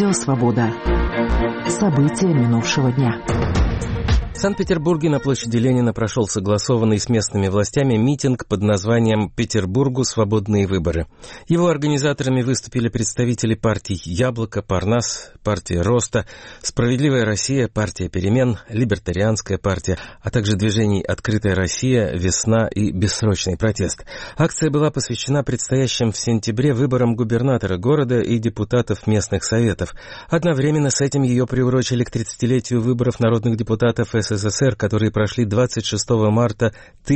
Радио «Свобода». События минувшего дня. В Санкт-Петербурге на площади Ленина прошел согласованный с местными властями митинг под названием «Петербургу свободные выборы». Его организаторами выступили представители партий «Яблоко», «Парнас», партия «Роста», «Справедливая Россия», партия «Перемен», «Либертарианская партия», а также движений «Открытая Россия», «Весна» и «Бессрочный протест». Акция была посвящена предстоящим в сентябре выборам губернатора города и депутатов местных советов. Одновременно с этим ее приурочили к 30-летию выборов народных депутатов СССР, которые прошли 26 марта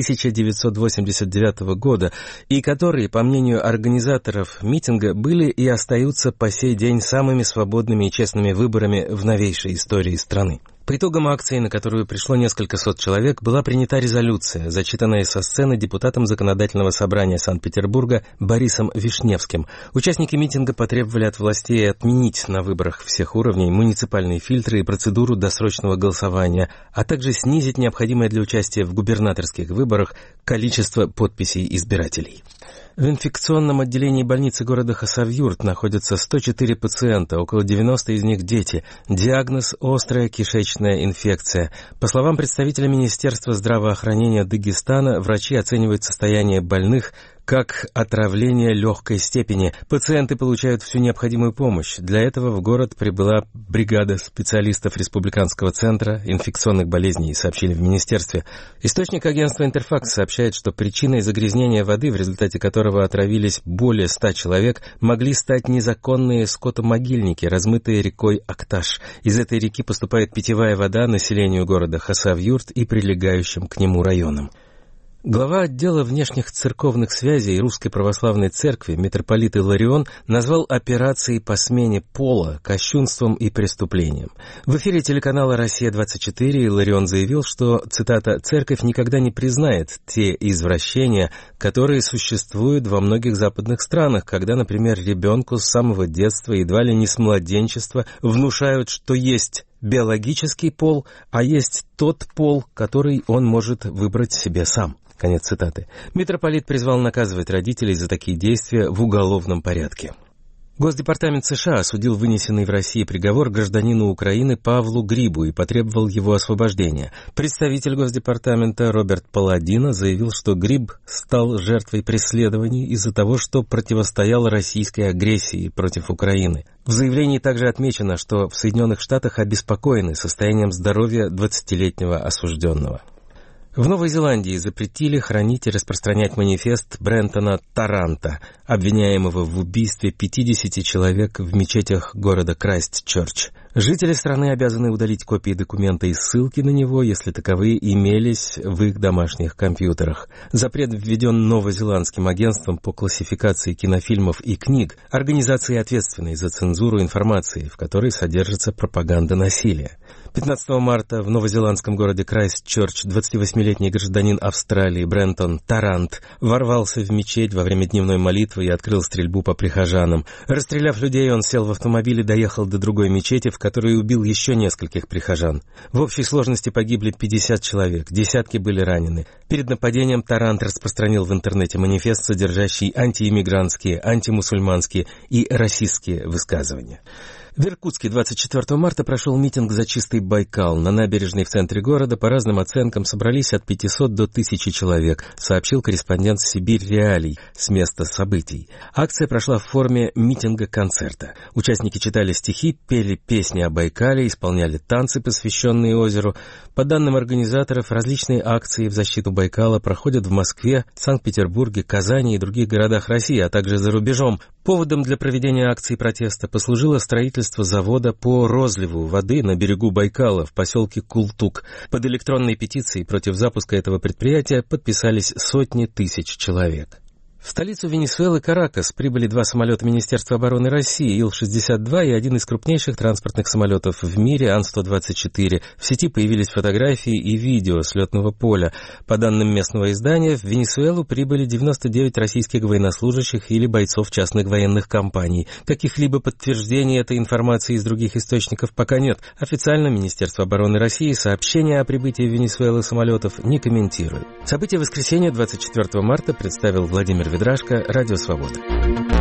1989 года, и которые, по мнению организаторов митинга, были и остаются по сей день самыми свободными и честными выборами в новейшей истории страны. По итогам акции, на которую пришло несколько сот человек, была принята резолюция, зачитанная со сцены депутатом Законодательного собрания Санкт-Петербурга Борисом Вишневским. Участники митинга потребовали от властей отменить на выборах всех уровней муниципальные фильтры и процедуру досрочного голосования, а также снизить необходимое для участия в губернаторских выборах количество подписей избирателей. В инфекционном отделении больницы города Хасавюрт находятся 104 пациента, около 90 из них дети. Диагноз – острая кишечная инфекция. По словам представителя Министерства здравоохранения Дагестана, врачи оценивают состояние больных как отравление легкой степени. Пациенты получают всю необходимую помощь. Для этого в город прибыла бригада специалистов Республиканского центра инфекционных болезней, сообщили в министерстве. Источник агентства «Интерфакс» сообщает, что причиной загрязнения воды, в результате которого отравились более 100 человек, могли стать незаконные скотомогильники, размытые рекой Акташ. Из этой реки поступает питьевая вода населению города Хасавюрт и прилегающим к нему районам. Глава отдела внешних церковных связей Русской Православной Церкви митрополит Илларион назвал операции по смене пола кощунством и преступлением. В эфире телеканала «Россия-24» Илларион заявил, что, цитата, «Церковь никогда не признает те извращения, которые существуют во многих западных странах, когда, например, ребенку с самого детства, едва ли не с младенчества, внушают, что есть биологический пол, а есть тот пол, который он может выбрать себе сам». Конец цитаты. Митрополит призвал наказывать родителей за такие действия в уголовном порядке. Госдепартамент США осудил вынесенный в России приговор гражданину Украины Павлу Грибу и потребовал его освобождения. Представитель Госдепартамента Роберт Паладино заявил, что Гриб стал жертвой преследований из-за того, что противостоял российской агрессии против Украины. В заявлении также отмечено, что в Соединенных Штатах обеспокоены состоянием здоровья 20-летнего осужденного. В Новой Зеландии запретили хранить и распространять манифест Брентона Таранта, обвиняемого в убийстве 50 человек в мечетях города Крайстчерч. Жители страны обязаны удалить копии документа и ссылки на него, если таковые имелись в их домашних компьютерах. Запрет введен новозеландским агентством по классификации кинофильмов и книг, организацией, ответственной за цензуру информации, в которой содержится пропаганда насилия. 15 марта в новозеландском городе Крайстчерч 28-летний гражданин Австралии Брентон Тарант ворвался в мечеть во время дневной молитвы и открыл стрельбу по прихожанам. Расстреляв людей, он сел в автомобиль и доехал до другой мечети, в которой убил еще нескольких прихожан. В общей сложности погибли 50 человек, десятки были ранены. Перед нападением Тарант распространил в интернете манифест, содержащий антииммигрантские, антимусульманские и расистские высказывания. В Иркутске 24 марта прошел митинг «За чистый Байкал». На набережной в центре города по разным оценкам собрались от 500 до 1000 человек, сообщил корреспондент «Сибирь Реалий» с места событий. Акция прошла в форме митинга-концерта. Участники читали стихи, пели песни о Байкале, исполняли танцы, посвященные озеру. По данным организаторов, различные акции в защиту Байкала проходят в Москве, Санкт-Петербурге, Казани и других городах России, а также за рубежом. Поводом для проведения акции протеста послужило строительство завода по розливу воды на берегу Байкала в поселке Култук. Под электронной петицией против запуска этого предприятия подписались сотни тысяч человек. В столицу Венесуэлы Каракас прибыли 2 самолета Министерства обороны России Ил-62 и один из крупнейших транспортных самолетов в мире Ан-124. В сети появились фотографии и видео с летного поля. По данным местного издания, в Венесуэлу прибыли 99 российских военнослужащих или бойцов частных военных компаний. Каких-либо подтверждений этой информации из других источников пока нет. Официально Министерство обороны России сообщения о прибытии в Венесуэлу самолетов не комментирует. События воскресенья 24 марта представил Владимир Ведрашко, Радио Свобода.